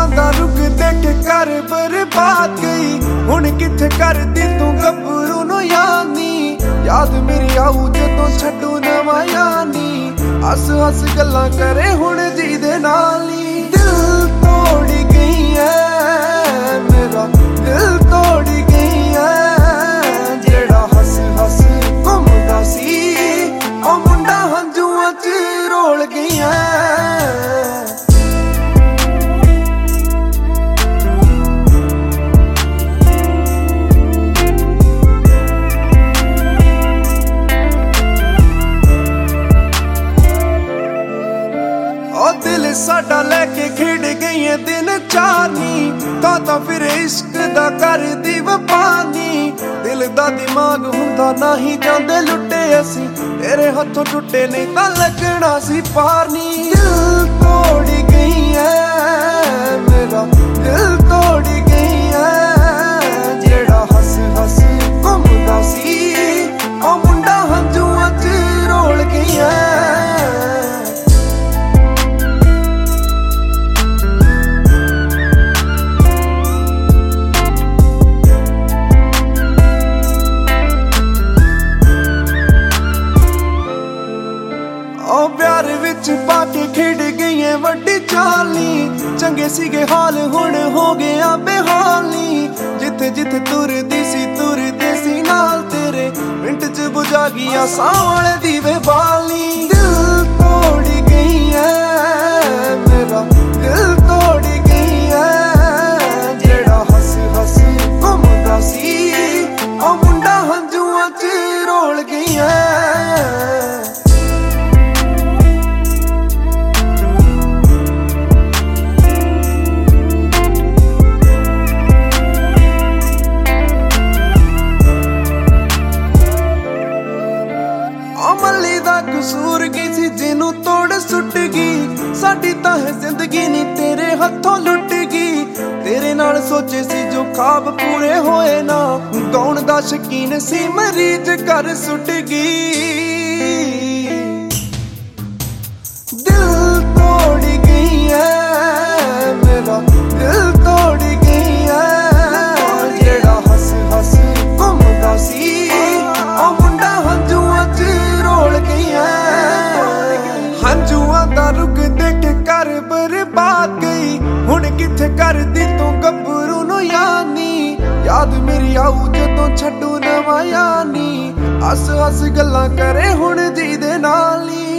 ਹੰਝੂਆਂ ਦਾ ਰੁਕ ਦੇਖ ਕਰ ਬਰਬਾਦ ਗਈ। ਹੁਣ ਕਿੱਥੇ ਕਰਦੀ ਤੂੰ ਗੱਭਰੂ ਨੂੰ ਯਾਦ ਨੀ, ਯਾਦ ਮੇਰੀ ਆਊ ਜਦੋਂ ਛੱਡੂ ਨਵਾਂ ਯਾਨੀ। ਹੱਸ ਹੱਸ ਗੱਲਾਂ ਕਰੇ ਹੁਣ ਜੀ ਦੇ ਨਾਲ ਹੀ। ਦਿਲ ਤੋੜ ਗਈ ਐ ਮੇਰਾ, ਦਿਲ ਤੋੜ ਗਈ ਐ ਜਿਹੜਾ ਹੱਸ ਹੱਸ ਘੁੰਮਦਾ ਸੀ। ਉਹ ਮੁੰਡਾ ਹੰਝੂਆਂ ਚ ਰੋਲ ਗਈ ਐ। दिल साडा लैके खेड गई दिन चानी, ਤਾਂ फिर इश्क दा कर दी वपानी। दिल दा दिमाग हुंदा नहीं जांदे लुटे असी, तेरे हथों टुटे नहीं तां लगना सी पारनी। दिल तोड़ गई है मेरा, दिल तोड़ गई है जेड़ा हस हस घुमदा सी। ओ मुंडा हंझूआं च रोल गई है। प्यार विच पाके खेड गई है वड्डी चाली। चंगे सीगे हाल हुण हो गया बेहाली। जिथे जिथे तुरदी सी नाल तेरे, मिंट च बुझा गया सावले दीवे बाली। दिल तोड़ गई है मेरा, दिल तोड़ गई है जेड़ा हस हस घुमदा सी। ओ मुंडा हंझूआं च रोल गई है। मल्ली दा कसूर की सी जिनू तोड़ सुट गई। साडी तां है जिंदगी नी तेरे हथों लुट गई। तेरे नाल सोचे सी जो ख्वाब पूरे होए ना, गाउण दा शकीन सी मरीज कर सुट गई। दिल तोड़ गई है मेरा, दिल तोड़ गई है जेड़ा हस हस घुमदा सी। ओ मुंडा हंझूआं च रोल गई है। हंझूआं दा रुक देख कर बर्बाद गई। हुण किथे करदी तू गब्बरू नूं याद नी, याद मेरी आऊ जदों छड्डू नवां यानी। हस हस गल्लां करे हुण जी दे नाल ही।